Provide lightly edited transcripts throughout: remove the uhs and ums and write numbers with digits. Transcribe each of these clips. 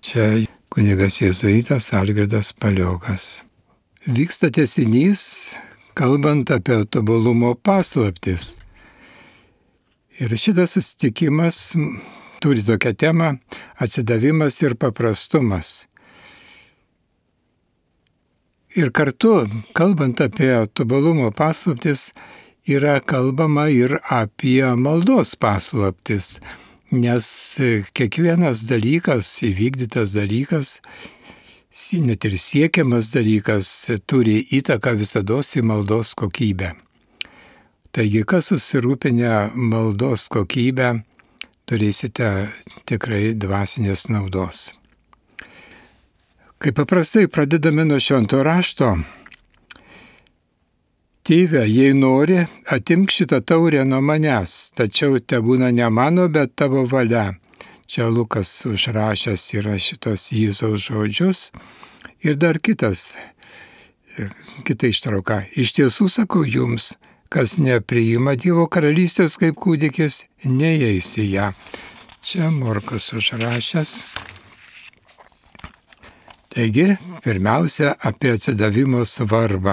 Čia kunigas jėzuitas Algirdas Paliokas. Vyksta tęsinys, kalbant apie tobulumo paslaptis. Ir šitas susitikimas turi tokią temą – atsidavimas ir paprastumas. Ir kartu, kalbant apie tobulumo paslaptis, yra kalbama ir apie maldos paslaptis, nes kiekvienas dalykas, įvykdytas dalykas, net ir siekiamas dalykas, turi įtaką visados į maldos kokybę. Taigi, kas susirūpinę maldos kokybę, turėsite tikrai dvasinės naudos. Kaip paprastai pradedame nuo švento rašto. Tėve, jei nori, atimk šitą taurę nuo manęs, tačiau tebūna ne mano, bet tavo valia. Čia Lukas užrašęs yra šitos Jėzaus žodžius. Ir dar kita ištrauka. Iš tiesų sakau jums, kas nepriima Dievo karalystės kaip kūdikis, neįeis į ją. Čia Morkus užrašęs. Taigi, pirmiausia, apie atsidavimo svarbą.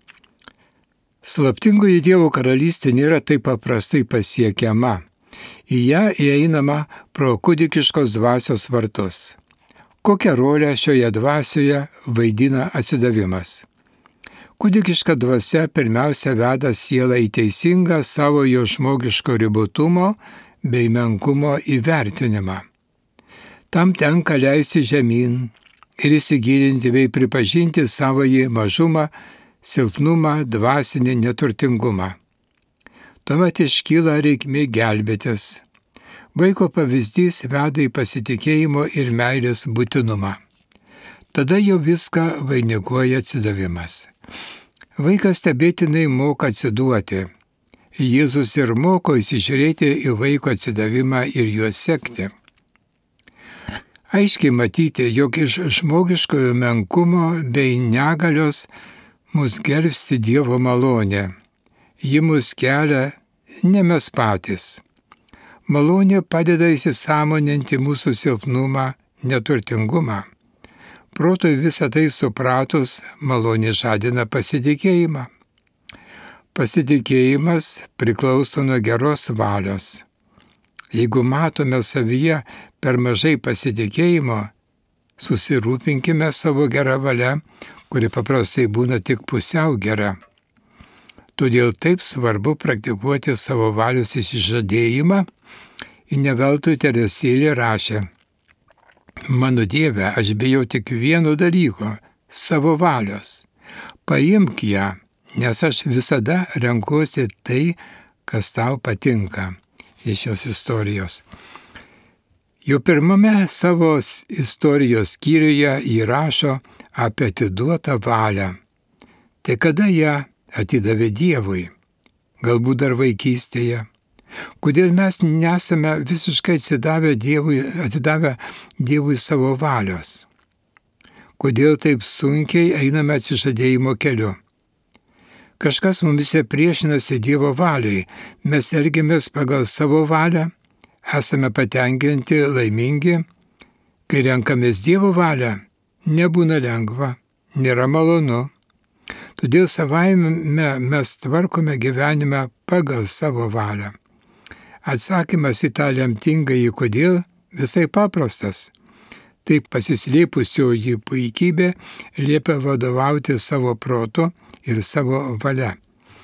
Slaptingoji Dievo karalystė nėra taip paprastai pasiekiama. Į ją įeinama pro kūdikiškos dvasios vartus. Kokią rolę šioje dvasioje vaidina atsidavimas? Kūdikiška dvasia pirmiausia veda sielą į teisingą savojo žmogiško ribotumo bei menkumo įvertinimą. Tam tenka leisti žemyn ir įsigilinti bei pripažinti savąjį mažumą, silpnumą, dvasinį neturtingumą. Tuomet iškyla reikmė gelbėtis. Vaiko pavyzdys veda į pasitikėjimo ir meilės būtinumą. Tada jau viską vainikuoja atsidavimas. Vaikas stebėtinai moka atsiduoti. Jėzus ir moko įsižiūrėti į vaiko atsidavimą ir juos sekti. Aiškiai matyti, jog iš žmogiškojo menkumo bei negalios mus gelbsti Dievo malonė. Ji mus kelia, ne mes patys. Malonė padeda įsisąmoninti mūsų silpnumą, neturtingumą. Protui visą tai supratus, malonė žadina pasitikėjimą. Pasitikėjimas priklauso nuo geros valios. Jeigu matome savyje per mažai pasitikėjimo, susirūpinkime savo gerą valią, kuri paprastai būna tik pusiau gera. Todėl taip svarbu praktikuoti savo valios išsižadėjimą, ir ne veltui Teresėlė rašė: Mano Dieve, aš bijau tik vieno dalyko – savo valios. Paimk ją, nes aš visada renkuosi tai, kas tau patinka. Iš šios istorijos. Jau pirmame savo istorijos skyriuje įrašo apie atiduotą valią. Tai kada ją atidavė Dievui? Galbūt dar vaikystėje. Kodėl mes nesame visiškai atidavę Dievui savo valios? Kodėl taip sunkiai einame atsižadėjimo keliu? Kažkas mumise priešinasi Dievo valiai, mes elgiamės pagal savo valią, esame patenkinti, laimingi. Kai renkamės Dievo valią, nebūna lengva, nėra malonu. Todėl savaime mes tvarkome gyvenimą pagal savo valią. Atsakymas į tą lemtingąjį kodėl visai paprastas. Taip pasislėpusioji puikybė liepia vadovauti savo protu ir savo valia.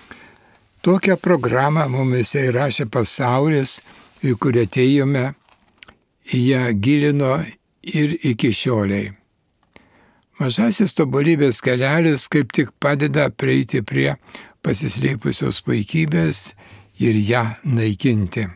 Tokią programą mumise įrašė pasaulis, į kurį atėjome, ją gilino ir iki šioliai. Mažasis tobulybės kelelis kaip tik padeda prieiti prie pasislėpusios puikybės ir ją naikinti.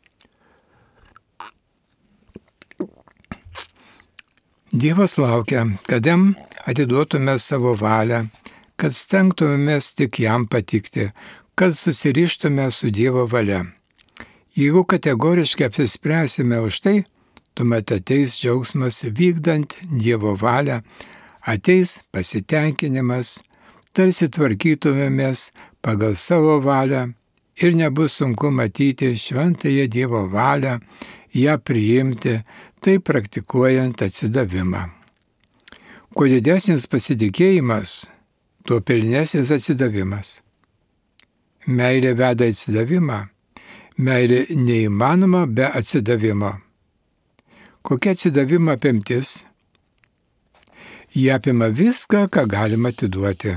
Dievas laukia, kad jam atiduotume savo valią, kad stengtumėmės tik jam patikti, kad susirištume su Dievo valia. Jeigu kategoriškai apsispręsime už tai, tuomet ateis džiaugsmas vykdant Dievo valią, ateis pasitenkinimas, tarsi tvarkytumėmės pagal savo valią ir nebus sunku matyti šventąją Dievo valią, ją priimti, tai praktikuojant atsidavimą. Kuo didesnis pasitikėjimas, tuo pilnesnis atsidavimas. Meilė veda atsidavimą. Meilė neįmanoma be atsidavimo. Kokia atsidavimo apimtis? Jie apima viską, ką galima atiduoti.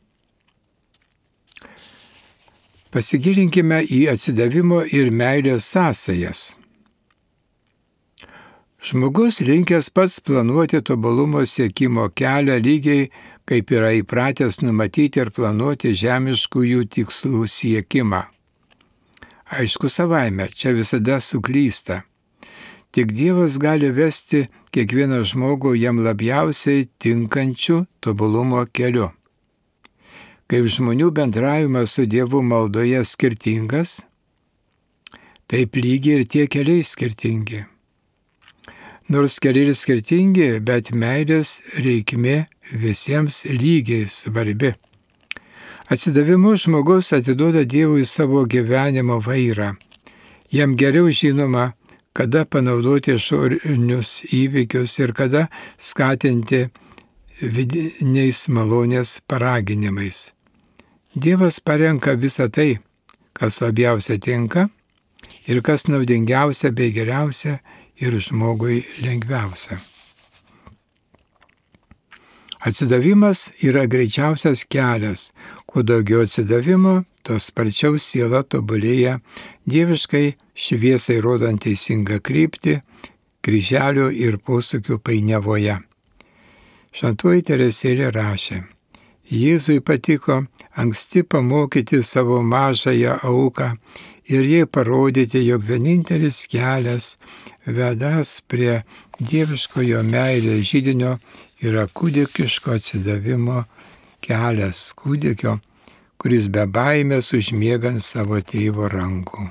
Pasigilinkime į atsidavimo ir meilės sąsajas. Žmogus linkęs pats planuoti tobulumo siekimo kelią lygiai, kaip yra įpratęs numatyti ir planuoti žemiškųjų tikslų siekimą. Aišku, savaime, čia visada suklysta. Tik Dievas gali vesti kiekvieną žmogų jam labiausiai tinkančiu tobulumo keliu. Kaip žmonių bendravimas su Dievu maldoje skirtingas, taip lygiai ir tie keliai skirtingi. Nors keliai skirtingi, bet meilės reikmė visiems lygiai svarbi. Atsidavimu žmogus atiduoda Dievui savo gyvenimo vairą. Jam geriau žinoma, kada panaudoti išorinius įvykius ir kada skatinti vidiniais malonės paraginimais. Dievas parenka visą tai, kas labiausia tinka ir kas naudingiausia bei geriausia ir žmogui lengviausia. Atsidavimas yra greičiausias kelias. Kuo daugiau atsidavimo, tuo sparčiau siela tobulėja dieviškai šviesai rodant teisingą kryptį, kryželių ir posūkių painiavoje. Šventoji Teresėlė rašė: Jėzui patiko anksti pamokyti savo mažąją auką ir jai parodyti, jog vienintelis kelias vedas prie dieviškojo meilės židinio yra kūdikiško atsidavimo kelias kūdikio, kuris be baimės užmiega ant savo tėvo rankų.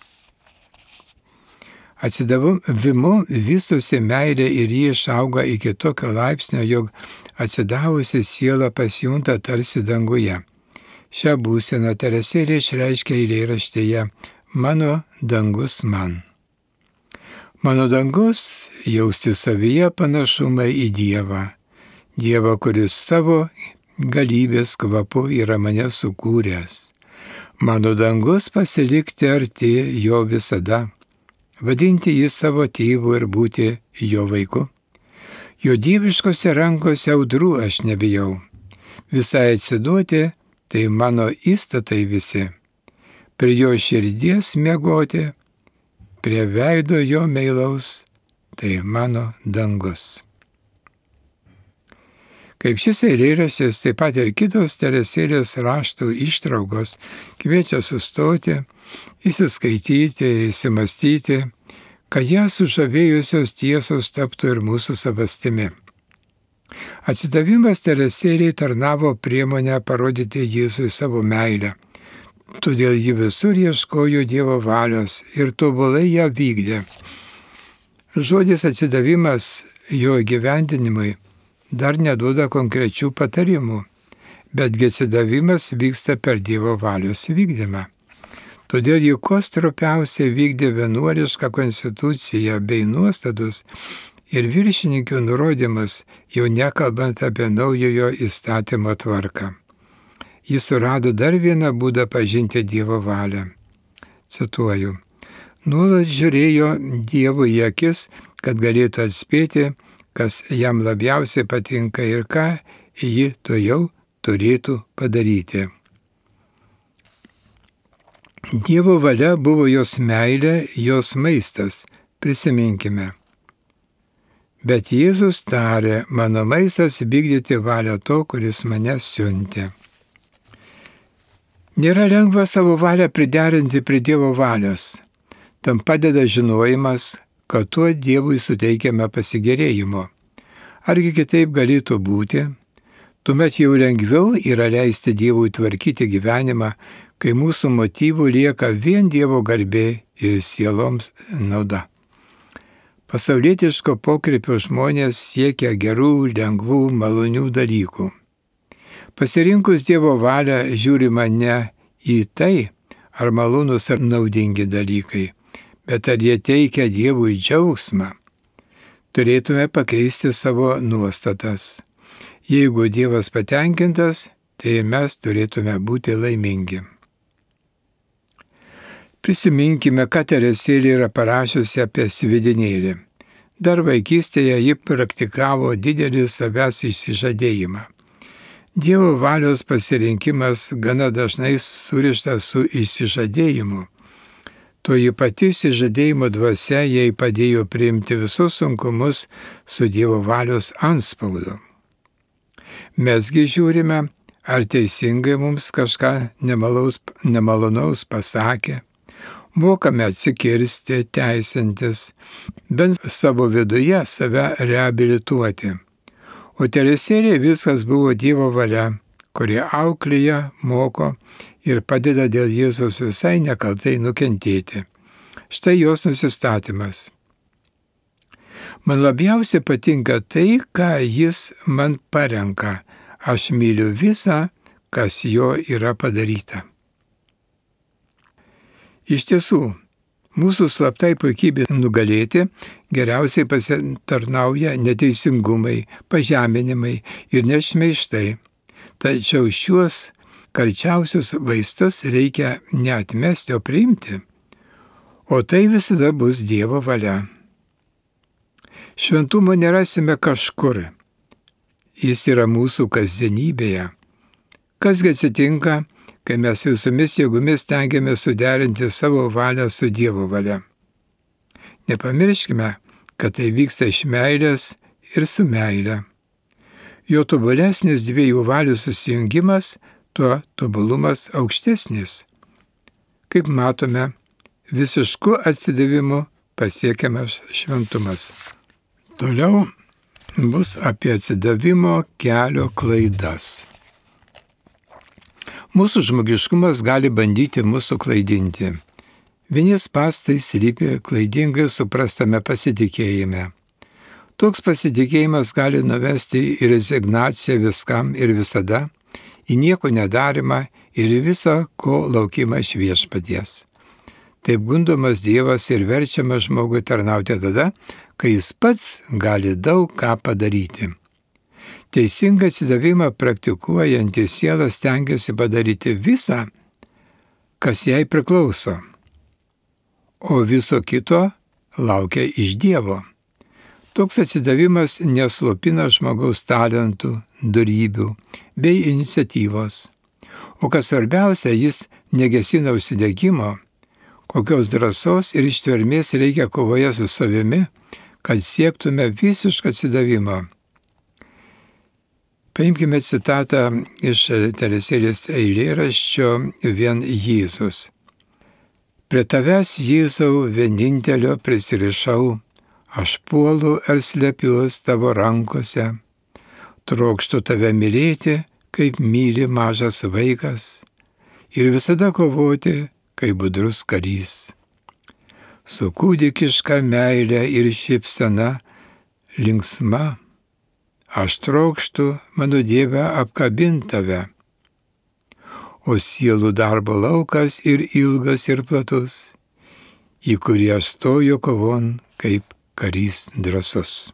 Atsidavimu vystosi meilė ir ji išauga iki tokio laipsnio, jog atsidavusi siela pasijunta tarsi danguje. Šią būseną Teresėlė išreiškia eilėraštyje Mano dangus man. Mano dangus jausti savyje panašumą į Dievą. Dievą, kuris savo galybės kvapu yra mane sukūręs. Mano dangus pasilikti arti jo visada. Vadinti jį savo tėvu ir būti jo vaiku. Jo dieviškose rankose audrų aš nebijau. Visai atsiduoti, tai mano įstatai visi. Prie jo širdies miegoti, prie veido jo meilaus, tai mano dangus. Kaip šis eilėraštis, taip pat ir kitos Teresėlės raštų ištraukos kviečia sustoti, įsiskaityti, įsimastyti, kad ją sužavėjusios tiesos taptų ir mūsų savastimi. Atsidavimas Teresėlei tarnavo priemonę parodyti Jėzui savo meilę. Todėl ji visur ieškojo Dievo valios ir tobulai ją vykdė. Žodis atsidavimas jo įgyvendinimui dar neduoda konkrečių patarimų, betgi atsidavimas vyksta per Dievo valios vykdymą. Todėl ji kuo stropiausiai vykdė vienuolišką konstituciją bei nuostatus ir viršininkių nurodymus, jau nekalbant apie naujojo įstatymo tvarką. Jis surado dar vieną būdą pažinti Dievo valią. Cituoju: nuolat žiūrėjo Dievui į akis, kad galėtų atspėti, kas jam labiausiai patinka ir ką ji tuojau turėtų padaryti. Dievo valia buvo jos meilė, jos maistas, prisiminkime. Bet Jėzus tarė: mano maistas vykdyti valią to, kuris mane siuntė. Nėra lengva savo valią priderinti prie Dievo valios. Tam padeda žinojimas, kad tuo Dievui suteikiame pasigėrėjimo. Argi kitaip galėtų būti? Tuomet jau lengviau yra leisti Dievui tvarkyti gyvenimą, kai mūsų motyvų lieka vien Dievo garbė ir sieloms nauda. Pasaulietiško pokrypio žmonės siekia gerų, lengvų, malonių dalykų. Pasirinkus Dievo valią žiūrima ne į tai, ar malonus ar naudingi dalykai, bet ar jie teikia Dievui džiaugsmą? Turėtume pakeisti savo nuostatas. Jeigu Dievas patenkintas, tai mes turėtume būti laimingi. Prisiminkime, ką Teresėlė yra parašiusi apie sviedinėlį. Dar vaikystėje ji praktikavo didelį savęs išsižadėjimą. Dievo valios pasirinkimas gana dažnai surištas su išsižadėjimu. Toji pati išsižadėjimo dvasia jai padėjo priimti visus sunkumus su Dievo valios antspaudu. Mesgi žiūrime, ar teisingai mums kažką nemalonaus pasakė, mokame atsikirsti, teisintis, bent savo viduje save reabilituoti. O Teresėlė viskas buvo Dievo valia, kuri auklėja, moko ir padeda dėl Jėzaus visai nekaltai nukentėti. Štai jos nusistatymas. Man labiausiai patinka tai, ką jis man parenka. Aš myliu visą, kas jo yra padaryta. Iš tiesų, mūsų slaptai puikybė nugalėti geriausiai pasitarnauja neteisingumai, pažeminimai ir nešmeižtai. Tačiau šiuos karčiausius vaistus reikia neatmesti, o priimti. O tai visada bus Dievo valia. Šventumo nerasime kažkur. Jis yra mūsų kasdienybėje. Kasgi atsitinka, kai mes visomis jėgomis stengiamės suderinti savo valią su Dievo valia. Nepamirškime, kad tai vyksta iš meilės ir su meile. Jo tobulesnis dviejų valių susijungimas, tuo tobulumas aukštesnis. Kaip matome, visišku atsidavimu pasiekiamas šventumas. Toliau bus apie atsidavimo kelio klaidas. Mūsų žmogiškumas gali bandyti mūsų klaidinti. Vieni spąstai slypi klaidingai suprastame pasitikėjime. Toks pasitikėjimas gali nuvesti į rezignaciją viskam ir visada, į nieko nedarimą ir į visą, ko laukimą iš Viešpaties. Taip gundomas Dievas ir verčiamas žmogui tarnauti tada, kai jis pats gali daug ką padaryti. Teisingą atsidavimą praktikuojantį sielą stengiasi padaryti visą, kas jai priklauso, o viso kito laukia iš Dievo. Toks atsidavimas neslopina žmogaus talentų, dorybių bei iniciatyvos. O kas svarbiausia, jis negesina užsidegimo, kokios drąsos ir ištvermės reikia kovoje su savimi, kad siektume visišką atsidavimą. Paimkime citatą iš Teresėlės eilėraščio Vien Jėzus. Prie tavęs, Jėzau, vienintelio prisirišau, aš puolu ir slepiuos tavo rankose. Trokštu tave mylėti, kaip myli mažas vaikas, ir visada kovoti, kaip budrus karys. Su kūdikiška meile ir šypsena linksma, aš trokštu, mano Dieve, apkabint tave. O sielų darbo laukas ir ilgas ir platus, į kurį aš stoju kovon kaip karys drąsus.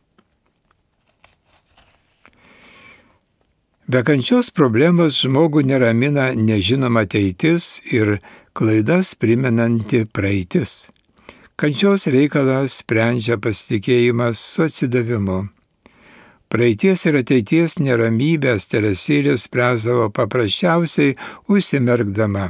Be kančios problemos žmogų neramina nežinoma ateitis ir klaidas primenanti praeitis. Kančios reikalas sprendžia pasitikėjimas su atsidavimu. Praeities ir ateities neramybės Teresėlė spręsdavo paprasčiausiai užsimerkdama.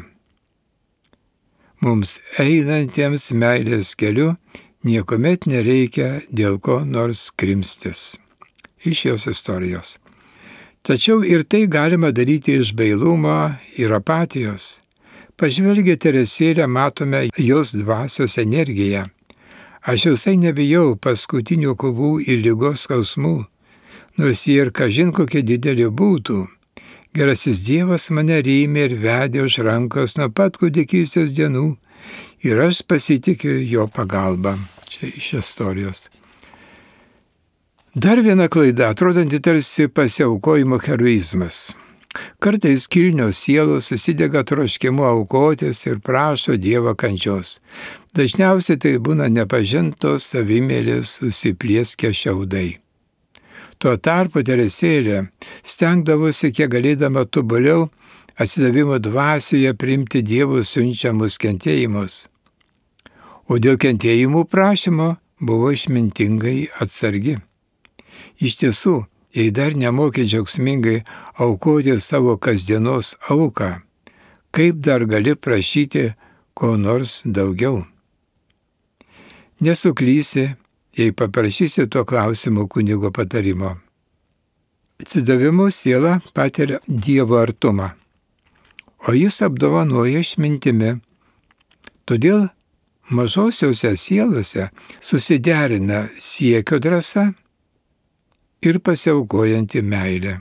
Mums einantiems meilės keliu niekuomet nereikia dėl ko nors krimstis. Iš jos istorijos. Tačiau ir tai galima daryti iš bailumo ir apatijos. Pažvelgę Teresėlę matome jos dvasios energiją. Aš visai nebijau paskutinių kovų ir ligos skausmų, nors jie ir kažin kokie dideli būtų. Gerasis Dievas mane rėmė ir vedė už rankos nuo pat kūdikystės dienų ir aš pasitikiu jo pagalba. Čia iš istorijos. Dar viena klaida, atrodanti tarsi pasiaukojimo heroizmas. Kartais kilnios sielos susidega troškimu aukotis ir prašo Dievo kančios. Dažniausiai tai būna nepažintos savimėlės susiplieskę šiaudai. Tuo tarpu Teresėlė stengdavosi kiek galėdama tobuliau atsidavimo dvasioje priimti Dievo siunčiamus kentėjimus. O dėl kentėjimų prašymo buvo išmintingai atsargi. Iš tiesų, jei dar nemokė džiaugsmingai aukoti savo kasdienos auką, kaip dar gali prašyti ko nors daugiau? Nesuklysi, jei paprašysi tuo klausimu kunigo patarimo. Atsidavimu siela patiria Dievo artumą, o jis apdovanoja išmintimi. Todėl mažosiuose sielose susiderina siekio drąsa ir pasiaukojanti meilė.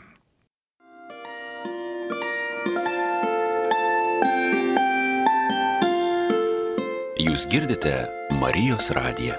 Jūs girdite Marijos radiją.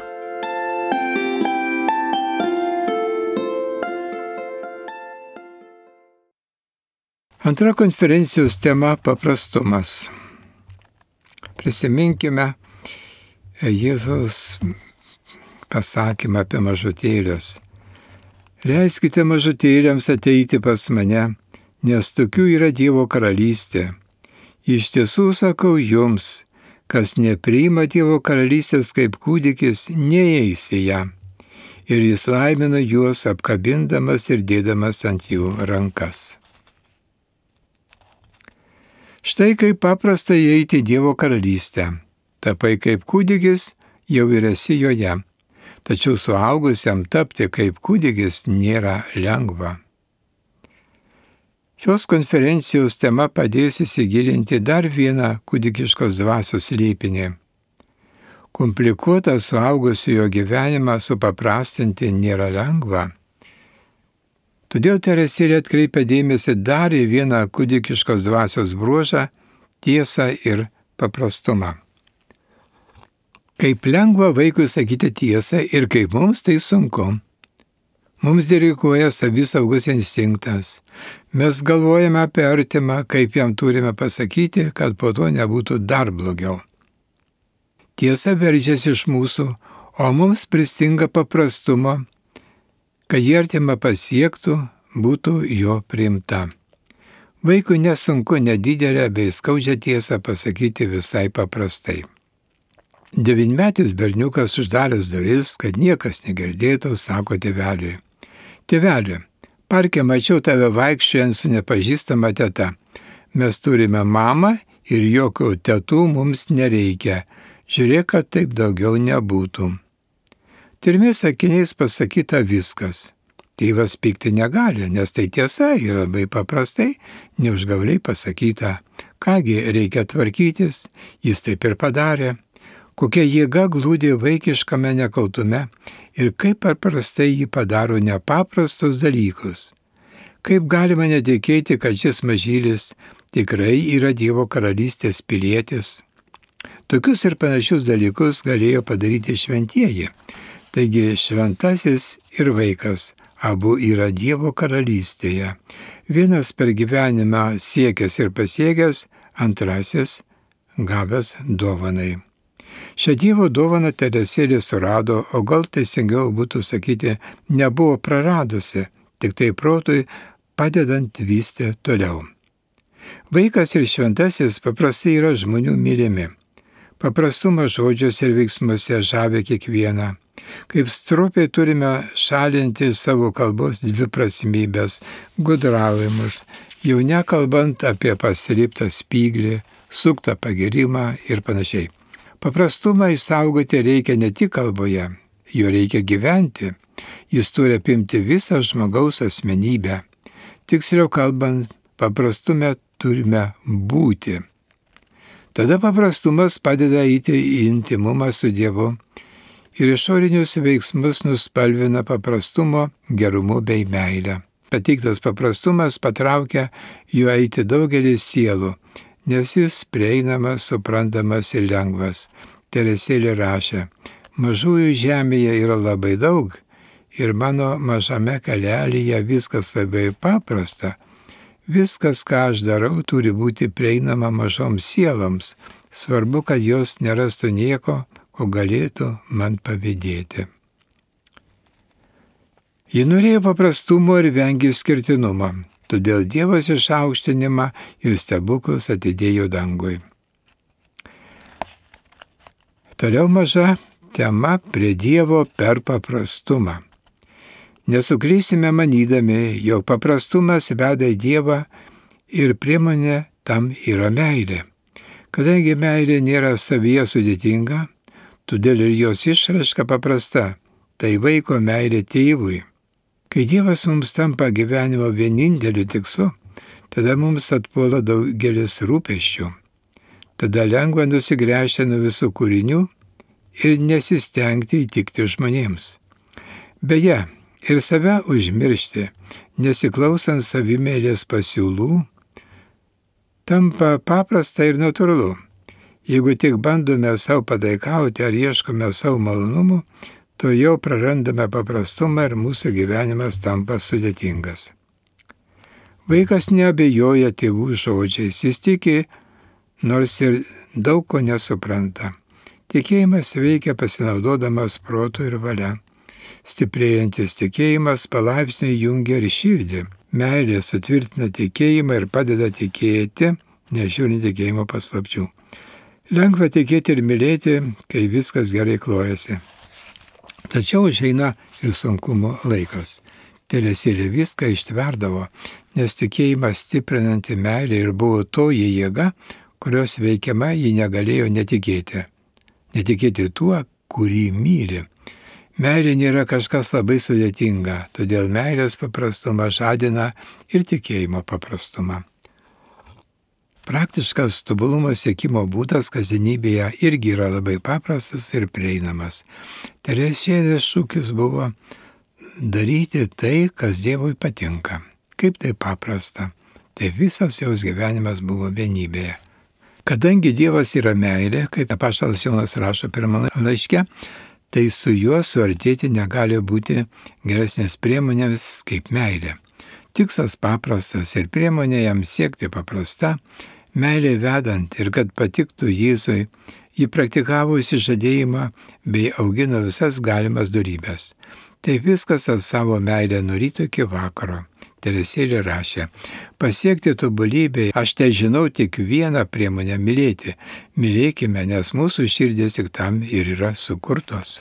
Antra konferencijos tema – paprastumas. Prisiminkime Jėzaus pasakymą apie mažutėlius. Leiskite mažutėliams ateiti pas mane, nes tokių yra Dievo karalystė. Iš tiesų sakau jums, kas nepriima Dievo karalystės kaip kūdikis, neįeis į ją. Ir jis laimino juos apkabindamas ir dėdamas ant jų rankas. Štai kaip paprasta įeiti į Dievo karalystę. Tapai kaip kūdikis, jau ir esi joje. Tačiau suaugusiam tapti kaip kūdikis nėra lengva. Šios konferencijos tema padės įsigilinti dar vieną kūdikiškos dvasios slėpinį. Komplikuotą suaugusiojo gyvenimą supaprastinti nėra lengva. Todėl Teresėlė atkreipia dėmesį dar į vieną kūdikiškos dvasios bruožą – tiesą ir paprastumą. Kaip lengva vaikui sakyti tiesą ir kaip mums tai sunku. Mums diriguoja savisaugos instinktas. Mes galvojame apie artimą, kaip jam turime pasakyti, kad po to nebūtų dar blogiau. Tiesa veržiasi iš mūsų, o mums pristinga paprastumo, kad jį artimą pasiektų, būtų jo priimta. Vaikui nesunku nedidelę bei skaudžią tiesą pasakyti visai paprastai. 9-metis berniukas uždaręs duris, kad niekas negirdėtų, sako tėveliui: Tėveli, parke mačiau tave vaikščiojant su nepažįstama teta. Mes turime mamą ir jokių tetų mums nereikia. Žiūrėk, kad taip daugiau nebūtų. Trimis sakiniais pasakyta viskas. Tėvas pykti negali, nes tai tiesa ir labai paprastai, neužgauliai pasakyta. Kągi, reikia tvarkytis, jis taip ir padarė. Kokia jėga glūdi vaikiškame nekaltume ir kaip paprastai jį padaro nepaprastus dalykus. Kaip galima netikėti, kad šis mažylis tikrai yra Dievo karalystės pilietis. Tokius ir panašius dalykus galėjo padaryti šventieji. Taigi šventasis ir vaikas abu yra Dievo karalystėje. Vienas per gyvenimą siekęs ir pasiekęs, antrasis gavęs dovanai. Šią Dievo dovaną Teresėlė surado, o gal teisingiau būtų sakyti, nebuvo praradusi, tik tai protui padedant vysti toliau. Vaikas ir šventasis paprastai yra žmonių mylimi. Paprastumas žodžiuose ir veiksmuose žavi kiekvieną. Kaip stropiai turime šalinti savo kalbos dviprasmybės, gudravimus, jau nekalbant apie paslėptą spyglį, suktą pagirimą ir panašiai. Paprastumą išsaugoti reikia ne tik kalboje, jo reikia gyventi. Jis turi apimti visą žmogaus asmenybę. Tiksliau kalbant, paprastume turime būti. Tada paprastumas padeda eiti į intimumą su Dievu ir išorinius veiksmus nuspalvina paprastumo, gerumu bei meilę. Pateiktas paprastumas patraukia juo eiti daugelį sielų, nes jis prieinamas, suprantamas ir lengvas. Teresėlė rašė: mažųjų žemėje yra labai daug ir mano mažame kalelyje viskas labai paprasta. Viskas, ką aš darau, turi būti prieinama mažoms sieloms. Svarbu, kad jos nerastų nieko, ko galėtų man pavydėti. Ji norėjo paprastumo ir vengė skirtinumo, todėl Dievas išaukštinimą ir stebuklus atidėjo dangui. Toliau maža tema prie Dievo per paprastumą. Nesuklysime manydami, jog paprastumas veda į Dievą ir priemonė tam yra meilė. Kadangi meilė nėra savyje sudėtinga, todėl ir jos išraiška paprasta, tai vaiko meilė tėvui. Kai Dievas mums tampa gyvenimo vieninteliu tikslu, tada mums atpuola daugelis rūpesčių. Tada lengva nusigręžti nuo visų kūrinių ir nesistengti įtikti žmonėms. Beje, ir save užmiršti, nesiklausant savimėlės pasiūlų, tampa paprasta ir natūralu. Jeigu tik bandome savo pataikauti ar ieškome savo malonumų, to jau prarandame paprastumą ir mūsų gyvenimas tampa sudėtingas. Vaikas neabejoja tėvų žodžiais, jis tiki, nors ir daug ko nesupranta. Tikėjimas veikia pasinaudodamas protu ir valia. Stiprėjantis tikėjimas palaipsniui jungia ir širdį. Meilė sutvirtina tikėjimą ir padeda tikėti, nežiūrint tikėjimo paslapčių. Lengva tikėti ir mylėti, kai viskas gerai klojasi. Tačiau užeina ir sunkumo laikas. Teresėlė viską ištverdavo, nes tikėjimas stiprinanti meilė ir buvo toji jėga, kurios veikiama ji negalėjo netikėti. Netikėti tuo, kurį myli. Meilė nėra kažkas labai sudėtinga, todėl meilės paprastumą žadina ir tikėjimo paprastumą. Praktiškas tobulumo siekimo būdas kasdienybėje irgi yra labai paprastas ir prieinamas. Teresėlės šūkis buvo daryti tai, kas Dievui patinka. Kaip tai paprasta? Tai visas jos gyvenimas buvo vienybėje. Kadangi Dievas yra meilė, kaip apaštalas Jonas rašo pirmame laiške, tai su juo suartėti negali būti geresnės priemonės kaip meilė. Tikslas paprastas ir priemonė jam siekti paprasta, meilė vedant ir kad patiktų Jėzui, ji praktikavo išsižadėjimą bei augino visas galimas dorybes. Tai viskas at savo meilę nuo ryto iki vakaro. Teresėlė rašė, pasiekti tobulybę, aš tai žinau tik vieną priemonę – mylėti. Mylėkime, nes mūsų širdės tik tam ir yra sukurtos.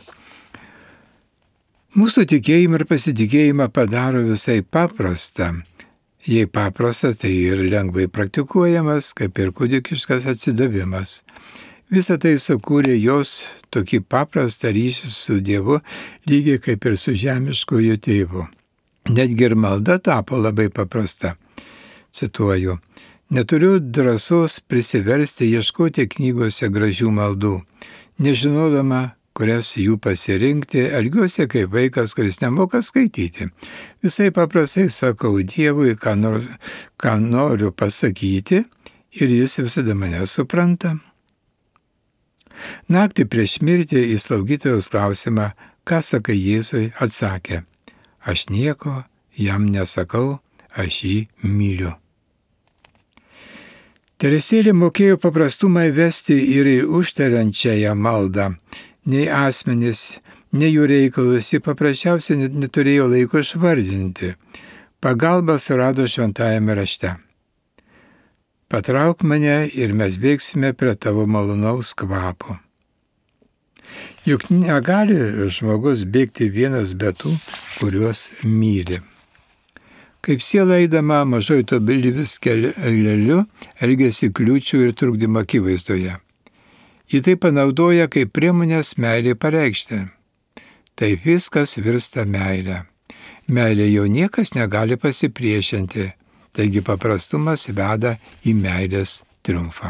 Mūsų tikėjimą ir pasitikėjimą padaro visai paprastą. Jei paprastas, tai ir lengvai praktikuojamas, kaip ir kūdikiškas atsidavimas. Visą tai sukūrė jos tokį paprastą ryšį su Dievu, lygiai kaip ir su žemiškoju tėvu. Netgi ir malda tapo labai paprasta. Cituoju, neturiu drąsos prisiversti ieškoti knygose gražių maldų. Nežinodama, kurias jų pasirinkti, elgiuosi kaip vaikas, kuris nemoka skaityti. Visai paprastai sakau Dievui, ką noriu pasakyti, ir jis visada mane supranta. Naktį prieš mirtį į slaugytojos klausimą, ką sakai Jėzui, atsakė, aš nieko jam nesakau, aš jį myliu. Teresėlė mokėjo paprastumą įvesti ir į užtariančiąją maldą. Nei asmenys, nei jų reikalus, ji paprasčiausiai neturėjo laiko išvardinti. Pagalbą surado šventajame rašte. Patrauk mane ir mes bėgsime prie tavo malonaus kvapo. Juk negali žmogus bėgti vienas be tų, kuriuos myli. Kaip siela eidama mažoj tobulybės keliu, elgiasi kliūčių ir trukdymo akivaizdoje. Ji tai panaudoja kaip priemonės meilė pareikšti. Tai viskas virsta meilė. Meilė jau niekas negali pasipriešinti, taigi paprastumas veda į meilės triumfą.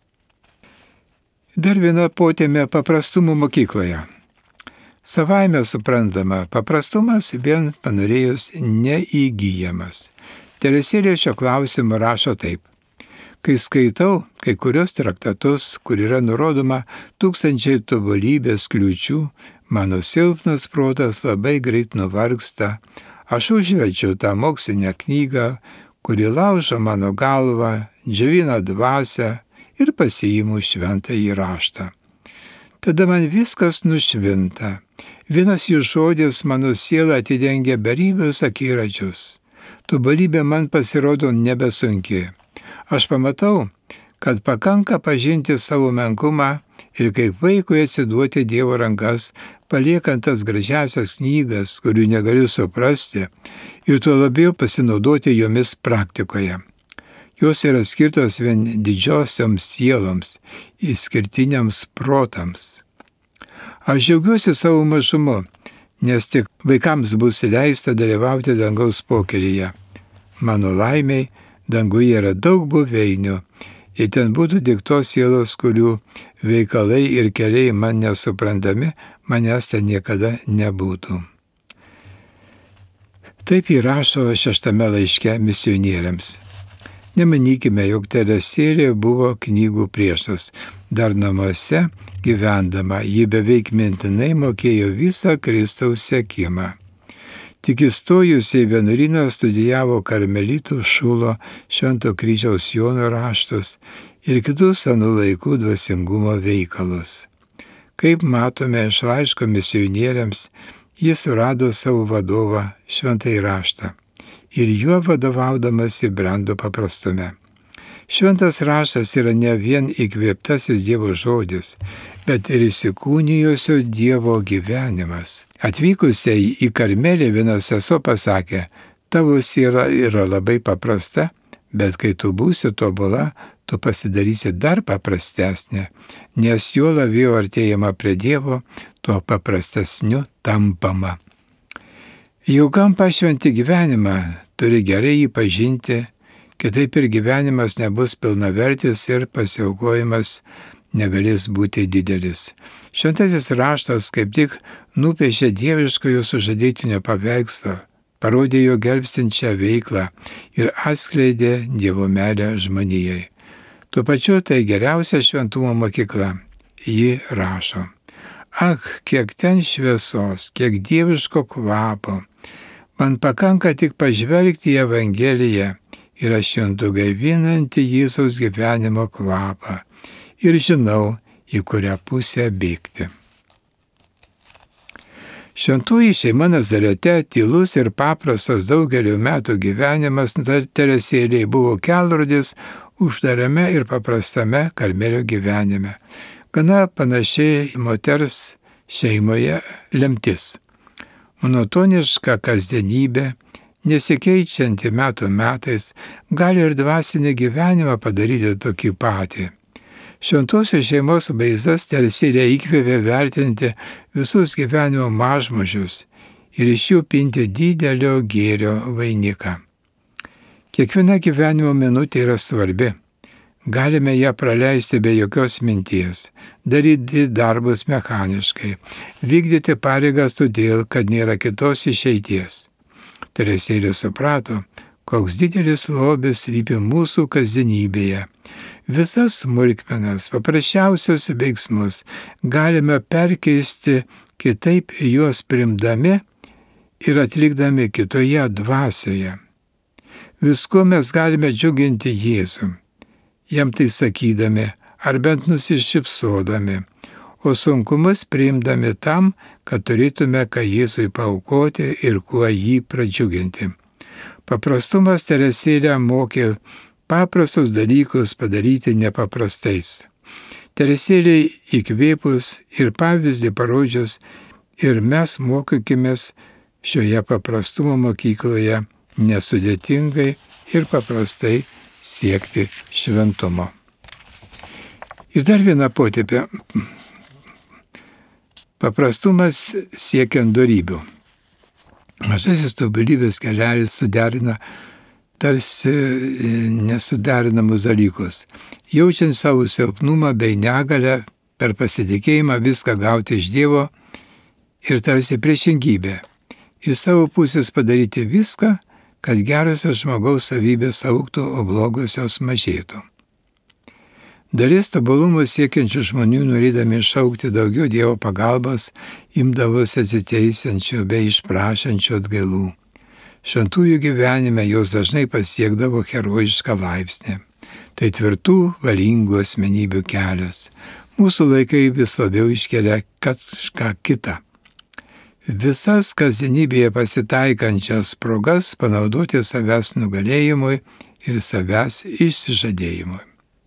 Dar viena potėmė paprastumų mokykloje. Savaime suprantama, paprastumas vien panorėjus neįgyjamas. Teresėlė šio klausimu rašo taip. Kai skaitau kai kurios traktatus, kur yra nurodoma tūkstančiai tobulybės kliūčių, mano silpnas protas labai greit nuvargsta. Aš užverčiau tą mokslinę knygą, kuri laužo mano galvą, džiovina dvasią ir pasiimu šventąjį raštą. Tada man viskas nušvinta. Vienas jų žodis mano sielą atidengia beribės akiračius. Tobulybė man pasirodo nebesunki. Aš pamatau, kad pakanka pažinti savo menkumą ir kaip vaikui atsiduoti Dievo rankas, paliekant tas gražiasias knygas, kurių negaliu suprasti, ir tuo labiau pasinaudoti jomis praktikoje. Jos yra skirtos vien didžiosioms sieloms, išskirtiniams protams. Aš džiaugiuosi savo mažumu, nes tik vaikams bus leista dalyvauti dangaus pokylyje. Mano laimiai, danguje yra daug buveinių, jei ten būtų tik tos sielos, kurių veikalai ir keliai man nesuprantami, manęs ten niekada nebūtų. Taip įrašo 6 laiške misionieriams. Nemanykime, jog Teresėlė buvo knygų priešas. Dar namuose gyvendama, ji beveik mintinai mokėjo visą Kristaus sekimą. Tik įstojusi į vienuolyną studijavo karmelitų Šulo Švento Kryžiaus Jono raštus ir kitus anų laikų dvasingumo veikalus. Kaip matome iš laiško misionieriams, jis surado savo vadovą Šventąjį raštą ir juo vadovaudamasi brendo paprastume. Šventas raštas yra ne vien įkvėptasis Dievo žodis, bet ir įsikūnijusio Dievo gyvenimas. Atvykusiai į Karmelį viena sesuo pasakė, tavo siela yra labai paprasta, bet kai tu būsi tobula, tu pasidarysi dar paprastesnė, nes juo labiau artėjama prie Dievo, tuo paprastesniu tampama. Ilgam pašventi gyvenimą turi gerai jį pažinti, kitaip ir gyvenimas nebus pilnavertis ir pasiaukojimas negalės būti didelis. Šventasis raštas kaip tik nupiešė dieviškojo sužadėtinio paveikslą, parodė jo gelbstinčią veiklą ir atskleidė Dievo meilę žmonijai. Tuo pačiu tai geriausia šventumo mokykla. Ji rašo, ak, kiek ten šviesos, kiek dieviško kvapo. Man pakanka tik pažvelgti į Evangeliją ir aš juntu gaivinantį Jėzaus gyvenimo kvapą ir žinau, į kurią pusę bėgti. Šventoji šeima Nazarete, tylus ir paprastas daugelio metų gyvenimas Teresėlei buvo kelrodis uždarame ir paprastame Karmelio gyvenime. Gana panašiai moters šeimoje lemtis. Monotoniška kasdienybė, nesikeičianti metų metais, gali ir dvasinį gyvenimą padaryti tokį patį. Šventosios šeimos vaizdas Teresėlę įkvėpė vertinti visus gyvenimo mažmožius ir iš jų pinti didelio gėrio vainiką. Kiekviena gyvenimo minutė yra svarbi. Galime ją praleisti be jokios minties, daryti darbus mechaniškai, vykdyti pareigas todėl, kad nėra kitos išeities. Teresėlė suprato, koks didelis lobis slypi mūsų kasdienybėje. Visas smulkmenas, paprasčiausius veiksmus galime perkeisti kitaip juos primdami ir atlikdami kitoje dvasioje. Viskuo mes galime džiuginti Jėzų, jam tai sakydami ar bent nusišypsodami, o sunkumus priimdami tam, kad turėtume ką Jėzui paaukoti ir kuo jį pradžiuginti. Paprastumas Teresėlę mokė paprastus dalykus padaryti nepaprastais. Teresėlei įkvėpus ir pavyzdį parodžius ir mes mokykimės šioje paprastumo mokykloje nesudėtingai ir paprastai siekti šventumo. Ir dar viena potėpė. Paprastumas siekiant dorybių. Mažasis tobulybės kelelis suderina tarsi nesuderinamus dalykus. Jaučiant savo silpnumą bei negalę, per pasitikėjimą viską gauti iš Dievo ir tarsi priešingybė. Iš savo pusės padaryti viską, kad gerosios žmogaus savybės augtų, o blogosios mažėtų. Dalis tobulumo siekiančių žmonių, norėdami išaukti daugiau Dievo pagalbos, imdavosi atsiteisančių bei išprašančių atgailų. Šventųjų gyvenime jos dažnai pasiekdavo herojišką laipsnį. Tai tvirtų, valingų asmenybių kelias. Mūsų laikai vis labiau iškelia kažką kitą. Visas kasdienybėje pasitaikančias progas panaudoti savęs nugalėjimui ir savęs išsižadėjimui.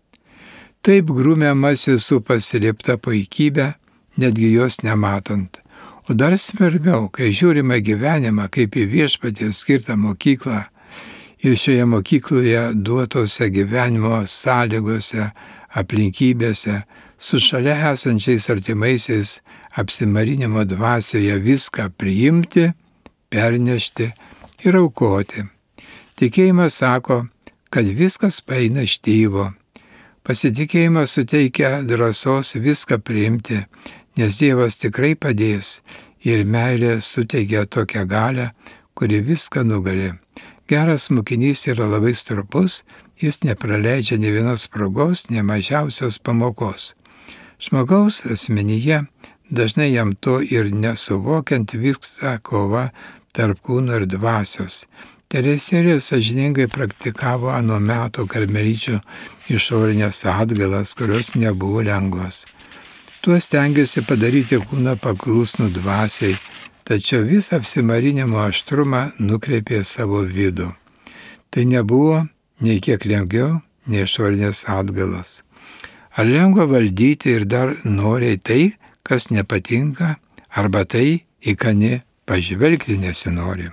Taip grūmiamasi su paslėpta puikybė, netgi jos nematant. O dar svarbiau, kai žiūrime gyvenimą kaip į viešpaties skirtą mokyklą ir šioje mokykloje duotose gyvenimo sąlygose, aplinkybėse, su šalia esančiais artimaisiais apsimarinimo dvasioje viską priimti, pernešti ir aukoti. Tikėjimas sako, kad viskas paeina iš Tėvo. Pasitikėjimas suteikia drąsos viską priimti, nes Dievas tikrai padės ir meilė suteikia tokią galią, kuri viską nugali. Geras mokinys yra labai stropus, jis nepraleidžia nė vienos progos, nė mažiausios pamokos. Žmogaus asmenyje dažnai jam to ir nesuvokiant vyksta kova tarp kūno ir dvasios. Teresėlė sąžiningai praktikavo ano meto karmeličių išorinės atgailas, kurios nebuvo lengvos. Tuo stengiasi padaryti kūną paklusnų dvasiai, tačiau visą apsimarinimo aštrumą nukreipė savo vidų. Tai nebuvo nei kiek lengviau, nei išorinės atgailos. Ar lengva valdyti ir dar noriai tai, kas nepatinka, arba tai, į ką ne pažvelgti nesinori?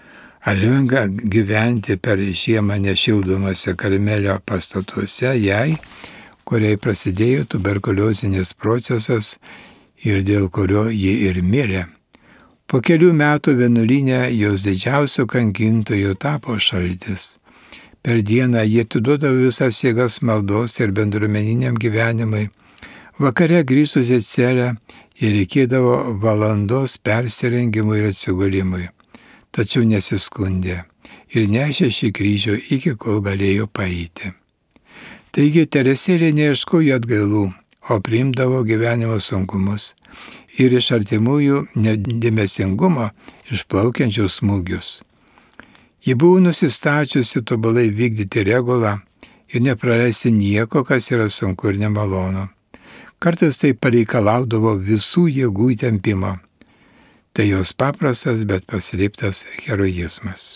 Ar lengva gyventi per žiemą nešildomose Karmelio pastatuose jai, kuriai prasidėjo tuberkuliozinis procesas ir dėl kurio ji ir mirė? Po kelių metų vienuolyne jos didžiausių kankintojų tapo šaltis. Per dieną jie atiduodavo visas jėgas maldos ir bendruomeniniam gyvenimui. Vakare grįžus į celę jie reikėdavo valandos persirengimui ir atsigulimui. Tačiau nesiskundė ir nešė šį kryžių iki kol galėjo paeiti. Taigi Teresėlė neieškojo atgailų, o priimdavo gyvenimo sunkumus ir iš artimųjų nedėmesingumo išplaukiančius smūgius. Ji buvo nusistačiusi tobulai vykdyti regulą ir nepraleisti nieko, kas yra sunku ir nemalonu. Kartais tai pareikalaudavo visų jėgų įtempimo. Tai jos paprastas, bet paslėptas heroizmas.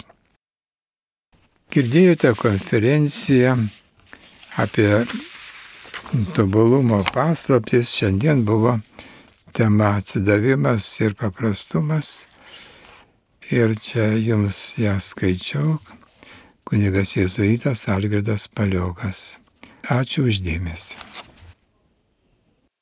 Girdėjote konferenciją apie tobulumo paslaptis. Šiandien buvo tema atsidavimas ir paprastumas. Ir čia jums ją skaičiau, kunigas jėzuitas Algirdas Paliokas. Ačiū už dėmesį.